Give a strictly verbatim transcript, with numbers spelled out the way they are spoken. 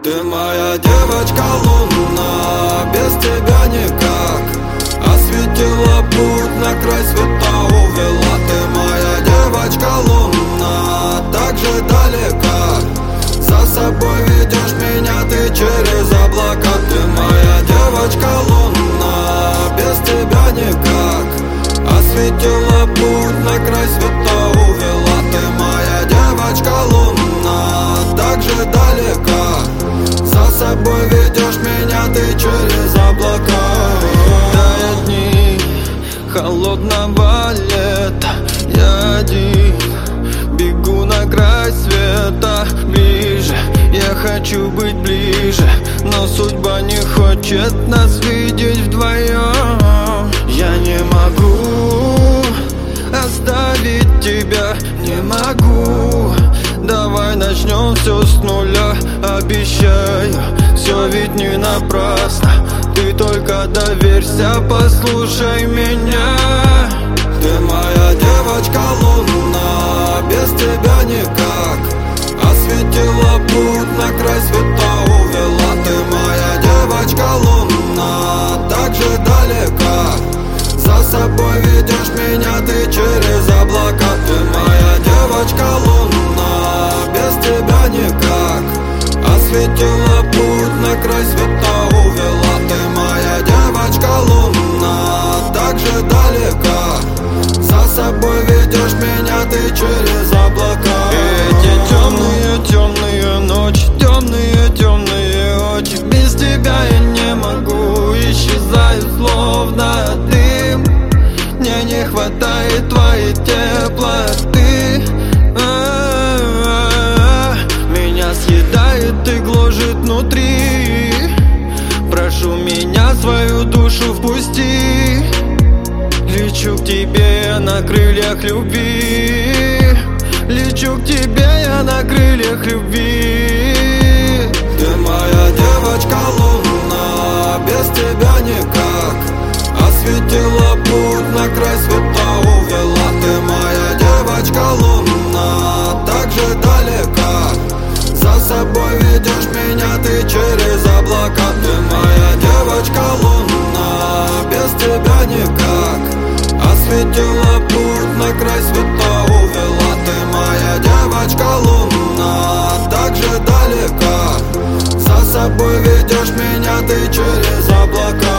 Ты моя девочка луна, без тебя никак. Осветила путь, на край света увела. Ты моя девочка луна, так же далека. За собой ведешь меня ты через облака. Ты моя девочка луна, без тебя никак. Осветила путь, на край света увела. Ты моя девочка луна, так же далека. За собой ведешь меня ты через облака. Тают дни холодного лета, я один бегу на край света. Ближе, я хочу быть ближе, но судьба не хочет нас видеть вдвоем. Я не могу оставить тебя, не могу. Давай начнем все с нуля, обещаю, все ведь не напрасно. Ты только доверься, послушай меня. Ты моя девочка луна, без тебя никак. Осветила путь, на край света увела. Ты моя девочка луна, так же далека. За собой ведешь меня ты через облака. Ты моя девочка луна, без тебя никак. Осветила путь, на край света увела. Ты моя девочка луна, так же далека. За собой ведешь меня ты через облака. Эти темные, темные ночи, темные, темные очи. Без тебя я не могу, исчезаю словно дым. Мне не хватает твоей теплоты. А-а-а. Меня съедает и гложет внутри. Прошу меня, свою душу впусти. Лечу к тебе я на крыльях любви. Лечу к тебе я на крыльях любви. Ты моя девочка луна, без тебя никак. Осветила путь, на край света увела. Ты моя девочка луна, так же далека. За собой ведешь меня ты через облака. Ты моя девочка луна, без тебя никак. Осветила путь, на край света увела. Ты моя девочка луна, так же далека. За собой ведешь меня ты через облака.